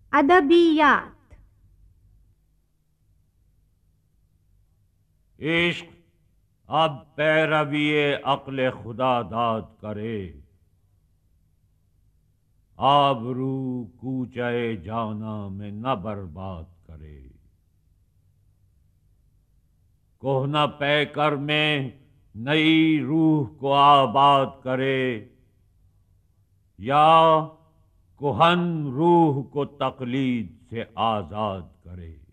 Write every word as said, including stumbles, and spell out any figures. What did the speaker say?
अदबियात। इश्क अब पैरवीए अक्ल खुदा दाद करे, आबरू कूचे जाना में न बर्बाद करे। कोहना पैकर में नई रूह को आबाद करे, या कुहन रूह को तकलीद से आजाद करे।